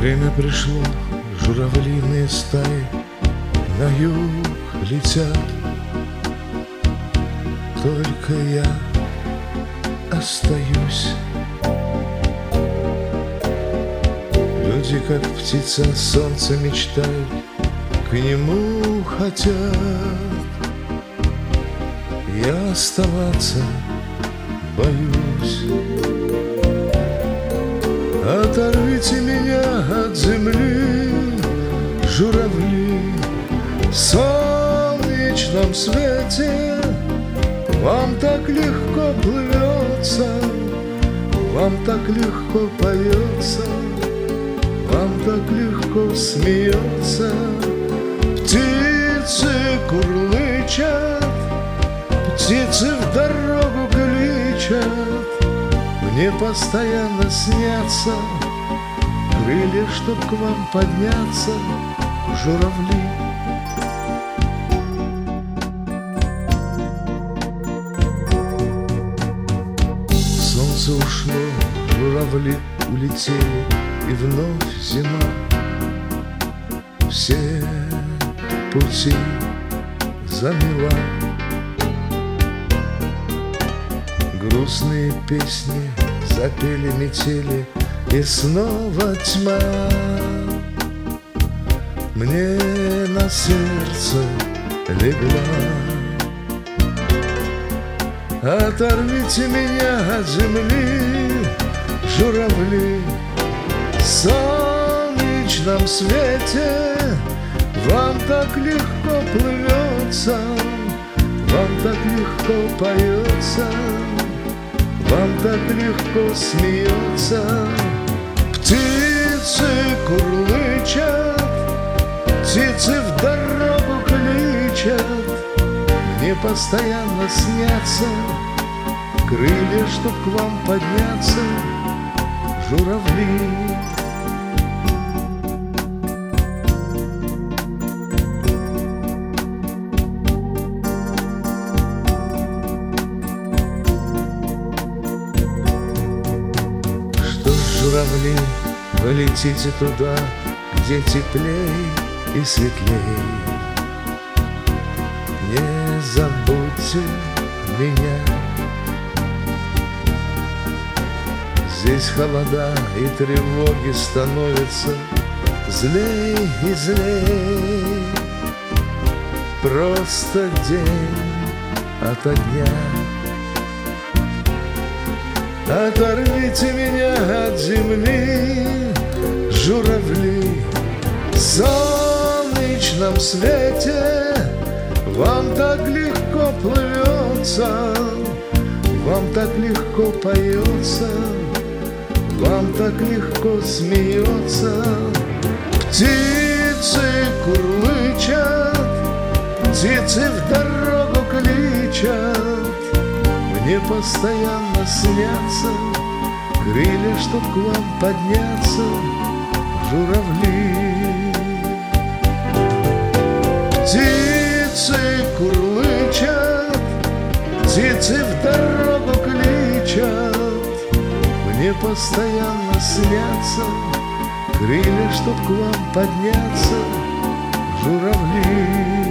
Время пришло, журавлиные стаи на юг летят. Только я остаюсь. Люди, как птица, солнце мечтают, к нему хотят. Я оставаться боюсь. Оторвите меня от земли, журавли, в солнечном свете. Вам так легко плывется, вам так легко поется, вам так легко смеется. Птицы курлычат, птицы в дорогу кличат. Мне постоянно снятся крылья, чтоб к вам подняться, журавли. Солнце ушло, журавли улетели, и вновь зима. Все пути замела. Грустные песни запели метели, и снова тьма. Мне на сердце легла. Оторвите меня от земли, журавли, в солнечном свете. Вам так легко плывется, вам так легко поется, вам так легко смеется. Птицы курлычат, птицы в дорогу кличат. Мне постоянно снятся крылья, чтоб к вам подняться, журавли. Журавли, вы летите туда, где теплей и светлей. Не забудьте меня. Здесь холода и тревоги становятся злей и злей. Просто день ото дня. Оторвите меня от земли, журавли, в солнечном свете. Вам так легко плывется, вам так легко поется, вам так легко смеется. Птицы курлычат, птицы в дорогу кличат. Мне постоянно снятся крылья, чтоб к вам подняться, журавли. Птицы курлычат, птицы в дорогу кличат. Мне постоянно снятся крылья, чтоб к вам подняться, журавли.